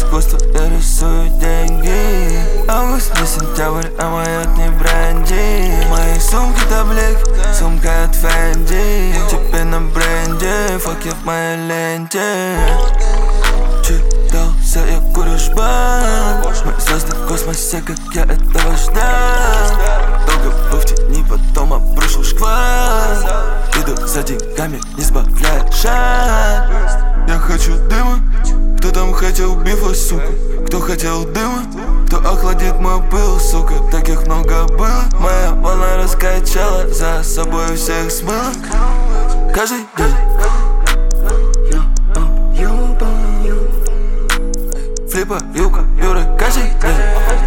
искусство, я рисую деньги. Август, не сентябрь, а моет не бренди. Мои сумки таблик, сумка от Фенди. Тебе на бренде, фак я в моей ленте. Читался, я курю жбан. Мы звезды в космосе, как я этого ждал. Долго был в тени, потом обрушил шквал. Иду за деньгами, не сбавляя шаг. Я хочу дыма. Кто там хотел бифа, сука? Кто хотел дыма? Кто охладит мой пыл, сука? Таких много было. Моя волна раскачала, за собой всех смыла. Каждый день флипа, юка, юра, каждый день.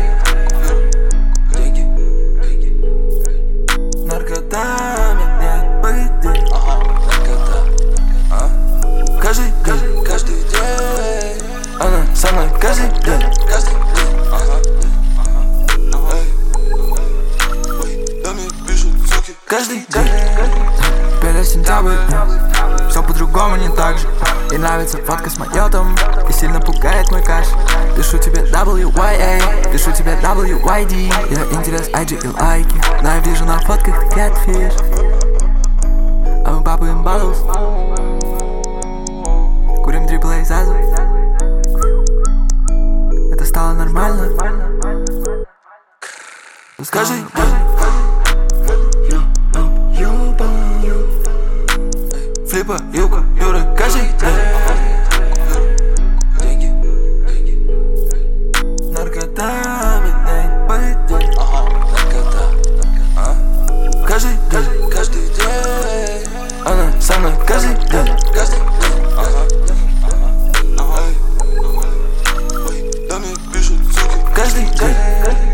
Наркотами нет погоди. Каждый день, каждый день. Она со мной каждый день. Каждый день. Да мне пишут суки. Каждый день. Теперь сентябрь, все по-другому, не так же. Ей нравится фотка с майотом и сильно пугает мой каш. Пишу тебе WYA, пишу тебе WYD. Ее интерес IG и лайки, но я вижу на фотках ты catfish. А мы папаем bottles, курим AAA зазу. Это стало нормально. Каждый день. Флипа, юка, юра, каждый день. Наркотами нет погоди. Каждый день, каждый день. Она со мной каждый день. Каждый день. Да мне пишут суки. Каждый день.